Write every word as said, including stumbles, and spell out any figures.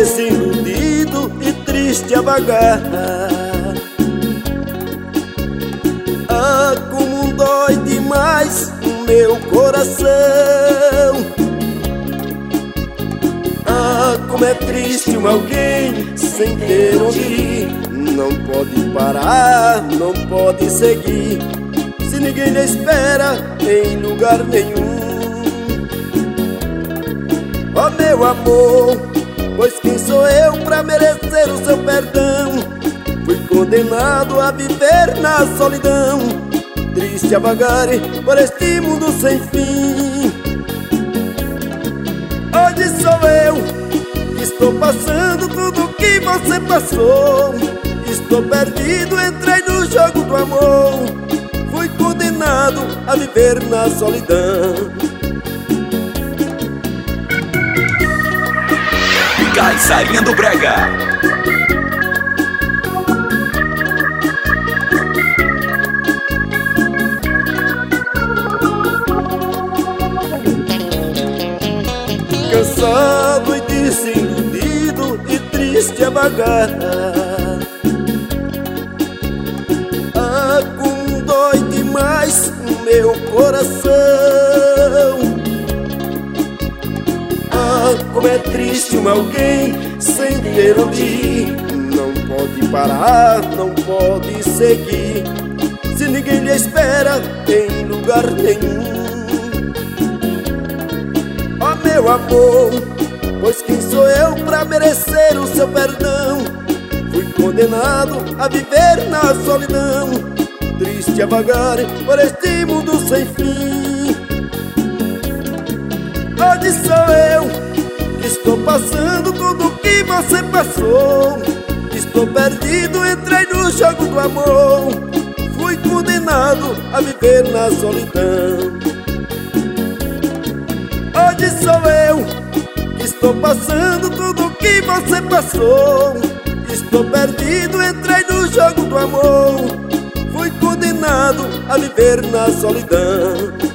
desiludido e triste a vagar. Ah, como dói demais o meu coração. Ah, como é triste um alguém sem ter onde ir. Não pode parar, não pode seguir, se ninguém lhe espera em lugar nenhum. Ó meu amor, pois quem sou eu pra merecer o seu perdão? Fui condenado a viver na solidão, triste a vagar por este mundo sem fim. Hoje sou eu que estou passando tudo que você passou. Estou perdido, entrei no jogo do amor. Fui condenado a viver na solidão. Caiçarinha do Brega. Cansado e desiludido e triste a vagar. Ah, como dói demais o meu coração. Ah, como é triste um alguém sem ter onde ir. Não pode parar, não pode seguir, se ninguém lhe espera em lugar nenhum. Ó meu amor, pois quem sou eu pra merecer o seu perdão? Fui condenado a viver na solidão, triste a vagar por este mundo sem fim. Hoje sou eu que estou passando tudo que você passou. Estou perdido, entrei no jogo do amor. Fui condenado a viver na solidão. Hoje sou eu que estou passando tudo que você passou. Estou perdido, entrei no jogo do amor. Fui condenado a viver na solidão.